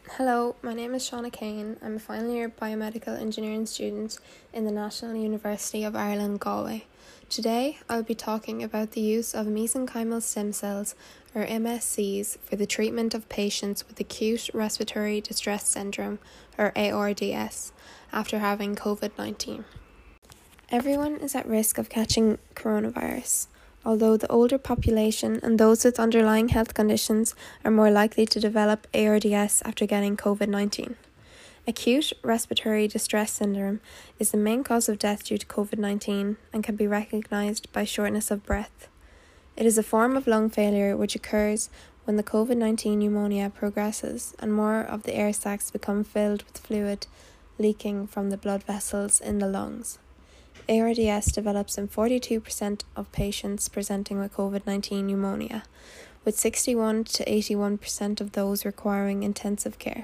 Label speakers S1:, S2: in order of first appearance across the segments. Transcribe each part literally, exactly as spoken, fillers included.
S1: Hello, my name is Shauna Kane. I'm a final year biomedical engineering student in the National University of Ireland, Galway. Today, I'll be talking about the use of mesenchymal stem cells, or M S Cs, for the treatment of patients with acute respiratory distress syndrome, or A R D S, after having covid nineteen. Everyone is at risk of catching coronavirus, although the older population and those with underlying health conditions are more likely to develop A R D S after getting covid nineteen. Acute respiratory distress syndrome is the main cause of death due to covid nineteen and can be recognised by shortness of breath. It is a form of lung failure which occurs when the covid nineteen pneumonia progresses and more of the air sacs become filled with fluid leaking from the blood vessels in the lungs. A R D S develops in forty-two percent of patients presenting with covid nineteen pneumonia, with sixty-one to eighty-one percent of those requiring intensive care.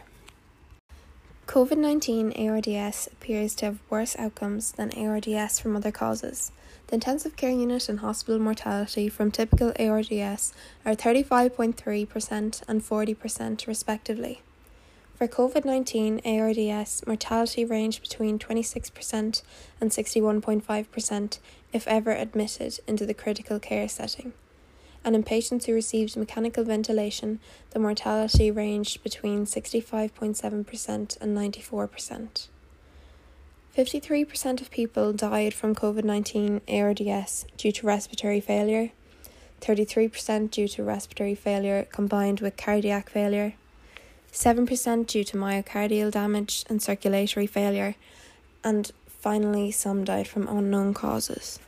S1: covid nineteen A R D S appears to have worse outcomes than A R D S from other causes. The intensive care unit and hospital mortality from typical A R D S are thirty-five point three percent and forty percent respectively. For covid nineteen A R D S, mortality ranged between twenty-six percent and sixty-one point five percent if ever admitted into the critical care setting. And in patients who received mechanical ventilation, the mortality ranged between sixty-five point seven percent and ninety-four percent. fifty-three percent of people died from covid nineteen A R D S due to respiratory failure, thirty-three percent due to respiratory failure combined with cardiac failure, seven percent due to myocardial damage and circulatory failure, and finally some died from unknown causes.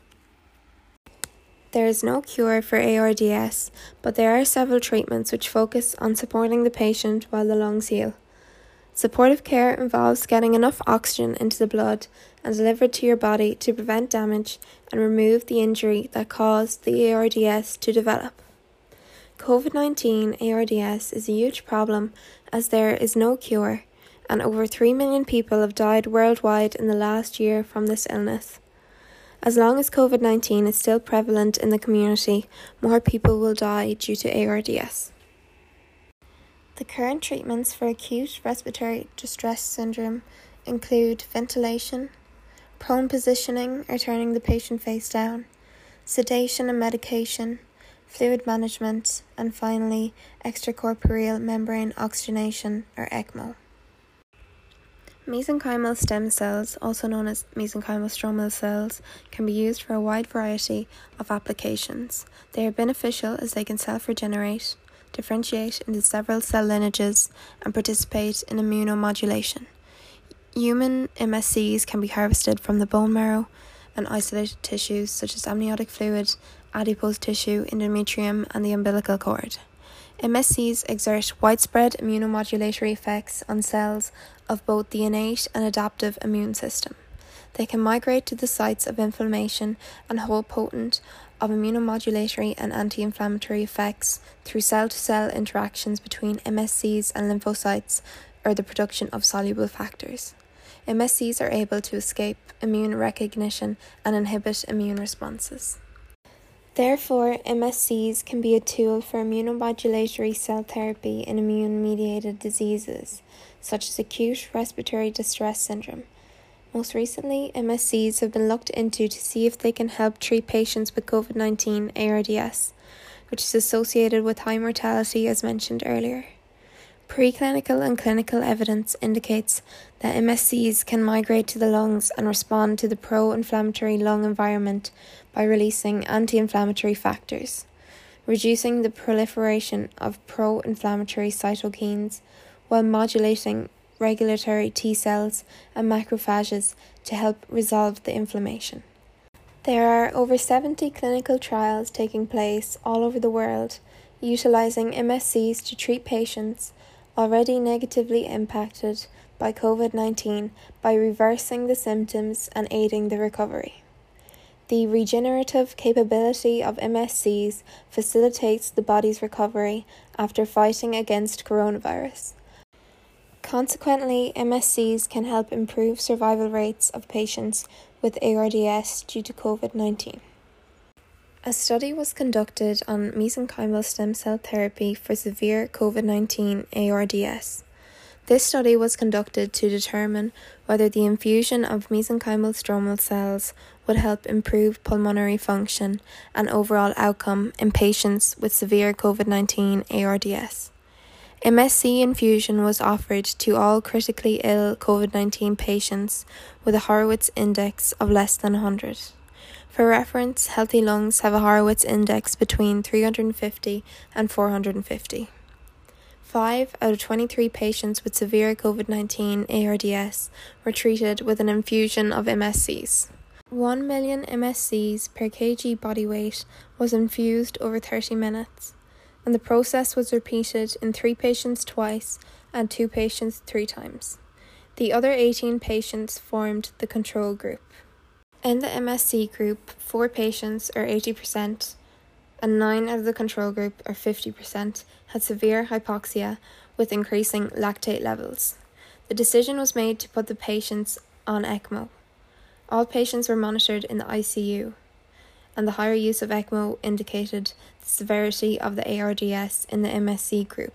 S1: There is no cure for A R D S, but there are several treatments which focus on supporting the patient while the lungs heal. Supportive care involves getting enough oxygen into the blood and delivered to your body to prevent damage and remove the injury that caused the A R D S to develop. covid nineteen A R D S is a huge problem as there is no cure, and over three million people have died worldwide in the last year from this illness. As long as covid nineteen is still prevalent in the community, more people will die due to A R D S. The current treatments for acute respiratory distress syndrome include ventilation, prone positioning or turning the patient face down, sedation and medication, fluid management, and finally extracorporeal membrane oxygenation, or ECMO. Mesenchymal stem cells, also known as mesenchymal stromal cells, can be used for a wide variety of applications. They are beneficial as they can self-regenerate, differentiate into several cell lineages, and participate in immunomodulation. Human M S Cs can be harvested from the bone marrow and isolated tissues such as amniotic fluid, adipose tissue, endometrium, and the umbilical cord. M S Cs exert widespread immunomodulatory effects on cells of both the innate and adaptive immune system. They can migrate to the sites of inflammation and hold potent of immunomodulatory and anti-inflammatory effects through cell-to-cell interactions between M S Cs and lymphocytes or the production of soluble factors. M S Cs are able to escape immune recognition and inhibit immune responses. Therefore, M S Cs can be a tool for immunomodulatory cell therapy in immune-mediated diseases, such as acute respiratory distress syndrome. Most recently, M S Cs have been looked into to see if they can help treat patients with covid nineteen A R D S, which is associated with high mortality as mentioned earlier. Preclinical and clinical evidence indicates that M S Cs can migrate to the lungs and respond to the pro-inflammatory lung environment by releasing anti-inflammatory factors, reducing the proliferation of pro-inflammatory cytokines, while modulating regulatory T cells and macrophages to help resolve the inflammation. There are over seventy clinical trials taking place all over the world, utilizing M S Cs to treat patients already negatively impacted by covid nineteen by reversing the symptoms and aiding the recovery. The regenerative capability of M S Cs facilitates the body's recovery after fighting against coronavirus. Consequently, M S Cs can help improve survival rates of patients with A R D S due to covid nineteen. A study was conducted on mesenchymal stem cell therapy for severe covid nineteen A R D S. This study was conducted to determine whether the infusion of mesenchymal stromal cells would help improve pulmonary function and overall outcome in patients with severe COVID nineteen A R D S. M S C infusion was offered to all critically ill COVID nineteen patients with a Horowitz index of less than one hundred. For reference, healthy lungs have a Horowitz index between three hundred fifty and four hundred fifty. Five out of twenty-three patients with severe COVID nineteen A R D S were treated with an infusion of M S Cs. one million M S Cs per kg body weight was infused over thirty minutes, and the process was repeated in three patients twice and two patients three times. The other eighteen patients formed the control group. In the M S C group, four patients, or eighty percent, and nine out of the control group, or fifty percent, had severe hypoxia with increasing lactate levels. The decision was made to put the patients on ECMO. All patients were monitored in the I C U, and the higher use of ECMO indicated the severity of the A R D S in the M S C group.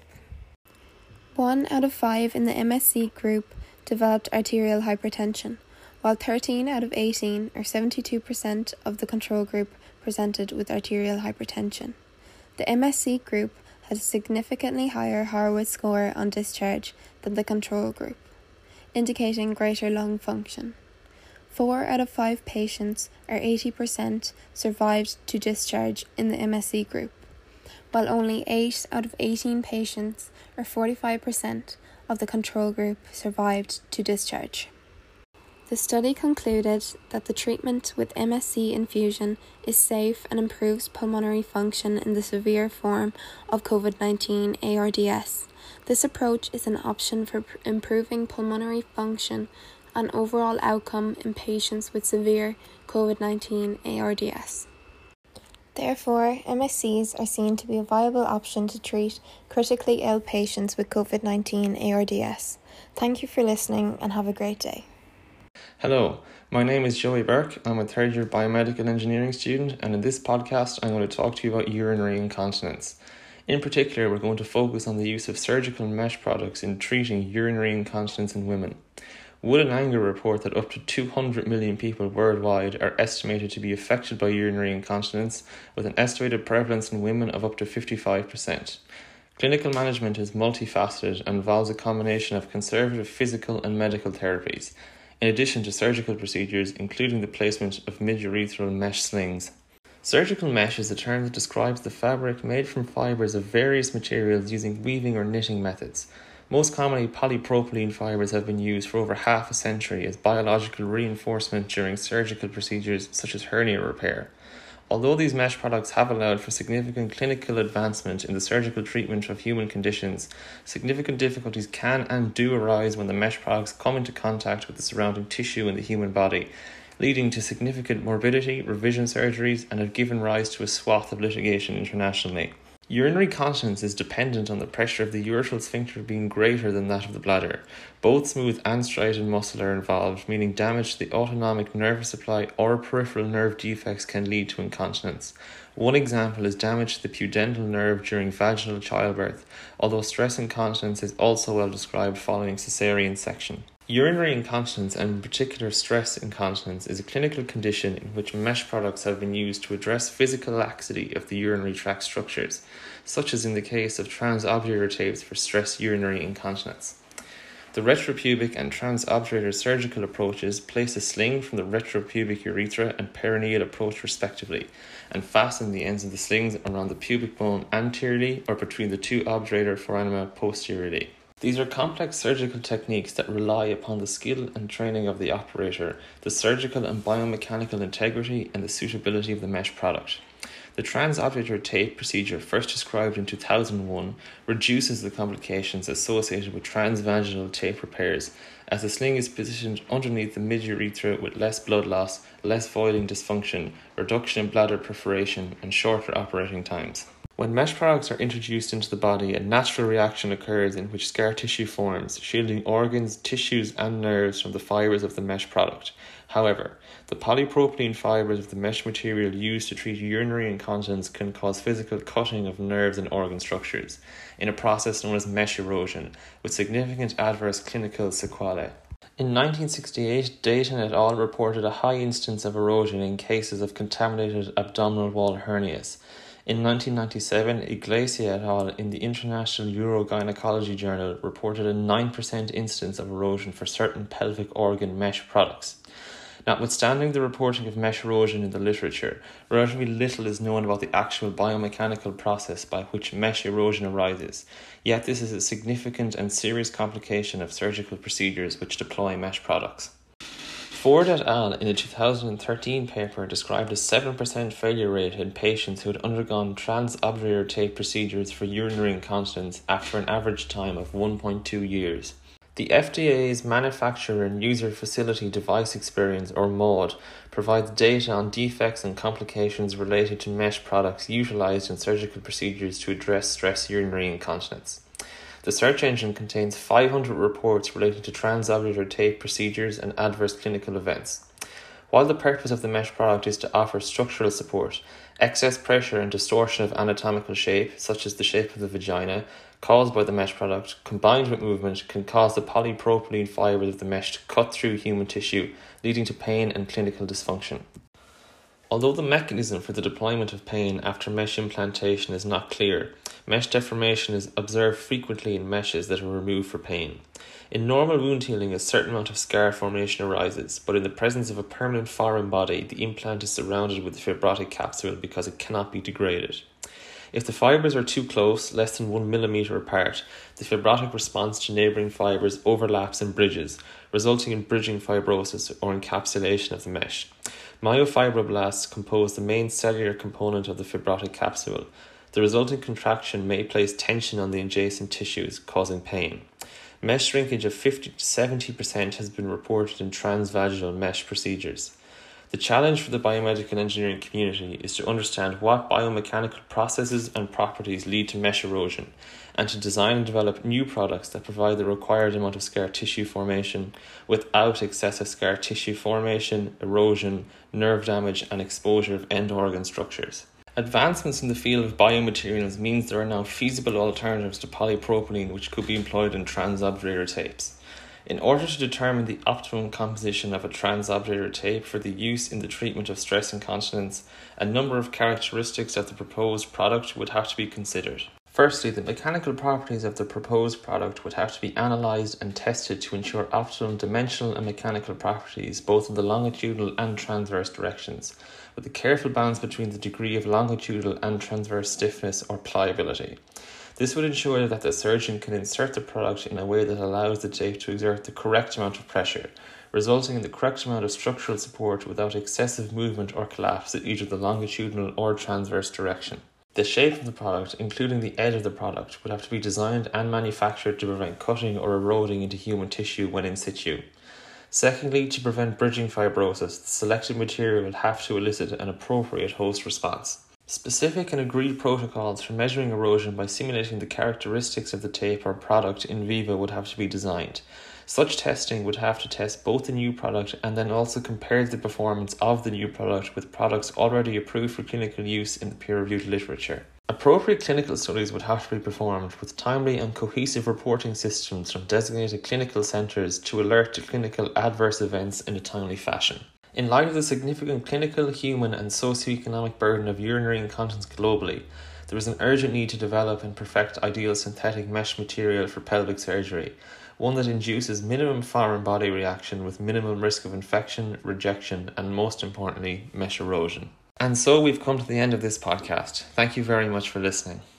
S1: One out of five in the M S C group developed arterial hypertension, while thirteen out of eighteen, or seventy-two percent, of the control group presented with arterial hypertension. The M S C group had a significantly higher Horowitz score on discharge than the control group, indicating greater lung function. Four out of five patients, or eighty percent, survived to discharge in the M S C group, while only eight out of eighteen patients, or forty-five percent, of the control group survived to discharge. The study concluded that the treatment with M S C infusion is safe and improves pulmonary function in the severe form of COVID nineteen A R D S. This approach is an option for pr- improving pulmonary function and overall outcome in patients with severe COVID nineteen A R D S. Therefore, M S Cs are seen to be a viable option to treat critically ill patients with COVID nineteen A R D S. Thank you for listening and have a great day.
S2: Hello, my name is Joey Burke. I'm a third year biomedical engineering student, and in this podcast I'm going to talk to you about urinary incontinence. In particular, we're going to focus on the use of surgical mesh products in treating urinary incontinence in women. Wood and Anger report that up to two hundred million people worldwide are estimated to be affected by urinary incontinence, with an estimated prevalence in women of up to fifty-five percent. Clinical management is multifaceted and involves a combination of conservative physical and medical therapies, in addition to surgical procedures, including the placement of mid-urethral mesh slings. Surgical mesh is a term that describes the fabric made from fibres of various materials using weaving or knitting methods. Most commonly, polypropylene fibres have been used for over half a century as biological reinforcement during surgical procedures such as hernia repair. Although these mesh products have allowed for significant clinical advancement in the surgical treatment of human conditions, significant difficulties can and do arise when the mesh products come into contact with the surrounding tissue in the human body, leading to significant morbidity, revision surgeries, and have given rise to a swath of litigation internationally. Urinary continence is dependent on the pressure of the urethral sphincter being greater than that of the bladder. Both smooth and striated muscle are involved, meaning damage to the autonomic nervous supply or peripheral nerve defects can lead to incontinence. One example is damage to the pudendal nerve during vaginal childbirth, although stress incontinence is also well described following caesarean section. Urinary incontinence, and in particular stress incontinence, is a clinical condition in which mesh products have been used to address physical laxity of the urinary tract structures, such as in the case of transobturator tapes for stress urinary incontinence. The retropubic and transobturator surgical approaches place a sling from the retropubic urethra and perineal approach respectively, and fasten the ends of the slings around the pubic bone anteriorly or between the two obturator foramina posteriorly. These are complex surgical techniques that rely upon the skill and training of the operator, the surgical and biomechanical integrity, and the suitability of the mesh product. The transobturator tape procedure, first described in two thousand one, reduces the complications associated with transvaginal tape repairs, as the sling is positioned underneath the mid-urethra with less blood loss, less voiding dysfunction, reduction in bladder perforation, and shorter operating times. When mesh products are introduced into the body, a natural reaction occurs in which scar tissue forms, shielding organs, tissues and nerves from the fibres of the mesh product. However, the polypropylene fibres of the mesh material used to treat urinary incontinence can cause physical cutting of nerves and organ structures, in a process known as mesh erosion, with significant adverse clinical sequelae. In nineteen sixty-eight, Dayton et al. Reported a high instance of erosion in cases of contaminated abdominal wall hernias. In nineteen ninety-seven, Iglesias et al. In the International Urogynecology Journal reported a nine percent instance of erosion for certain pelvic organ mesh products. Notwithstanding the reporting of mesh erosion in the literature, relatively little is known about the actual biomechanical process by which mesh erosion arises, yet this is a significant and serious complication of surgical procedures which deploy mesh products. Ford et al. In a two thousand thirteen paper described a seven percent failure rate in patients who had undergone transobturator tape procedures for urinary incontinence after an average time of one point two years. The F D A's Manufacturer and User Facility Device Experience, or MAUDE, provides data on defects and complications related to mesh products utilized in surgical procedures to address stress urinary incontinence. The search engine contains five hundred reports relating to transobturator tape procedures and adverse clinical events. While the purpose of the mesh product is to offer structural support, excess pressure and distortion of anatomical shape, such as the shape of the vagina, caused by the mesh product, combined with movement, can cause the polypropylene fibres of the mesh to cut through human tissue, leading to pain and clinical dysfunction. Although the mechanism for the deployment of pain after mesh implantation is not clear, mesh deformation is observed frequently in meshes that are removed for pain. In normal wound healing, a certain amount of scar formation arises, but in the presence of a permanent foreign body, the implant is surrounded with a fibrotic capsule because it cannot be degraded. If the fibres are too close, less than one millimetre apart, the fibrotic response to neighbouring fibres overlaps and bridges, resulting in bridging fibrosis or encapsulation of the mesh. Myofibroblasts compose the main cellular component of the fibrotic capsule. The resulting contraction may place tension on the adjacent tissues, causing pain. Mesh shrinkage of fifty to seventy percent has been reported in transvaginal mesh procedures. The challenge for the biomedical engineering community is to understand what biomechanical processes and properties lead to mesh erosion, and to design and develop new products that provide the required amount of scar tissue formation without excessive scar tissue formation, erosion, nerve damage, and exposure of end organ structures. Advancements in the field of biomaterials means there are now feasible alternatives to polypropylene which could be employed in transobturator tapes. In order to determine the optimum composition of a transobturator tape for the use in the treatment of stress incontinence, a number of characteristics of the proposed product would have to be considered. Firstly, the mechanical properties of the proposed product would have to be analysed and tested to ensure optimum dimensional and mechanical properties both in the longitudinal and transverse directions, with a careful balance between the degree of longitudinal and transverse stiffness or pliability. This would ensure that the surgeon can insert the product in a way that allows the tape to exert the correct amount of pressure, resulting in the correct amount of structural support without excessive movement or collapse in either the longitudinal or transverse direction. The shape of the product, including the edge of the product, would have to be designed and manufactured to prevent cutting or eroding into human tissue when in situ. Secondly, to prevent bridging fibrosis, the selected material would have to elicit an appropriate host response. Specific and agreed protocols for measuring erosion by simulating the characteristics of the tape or product in vivo would have to be designed. Such testing would have to test both the new product and then also compare the performance of the new product with products already approved for clinical use in the peer-reviewed literature. Appropriate clinical studies would have to be performed with timely and cohesive reporting systems from designated clinical centres to alert to clinical adverse events in a timely fashion. In light of the significant clinical, human and socio-economic burden of urinary incontinence globally, there is an urgent need to develop and perfect ideal synthetic mesh material for pelvic surgery, one that induces minimum foreign body reaction with minimum risk of infection, rejection, and most importantly, mesh erosion. And so we've come to the end of this podcast. Thank you very much for listening.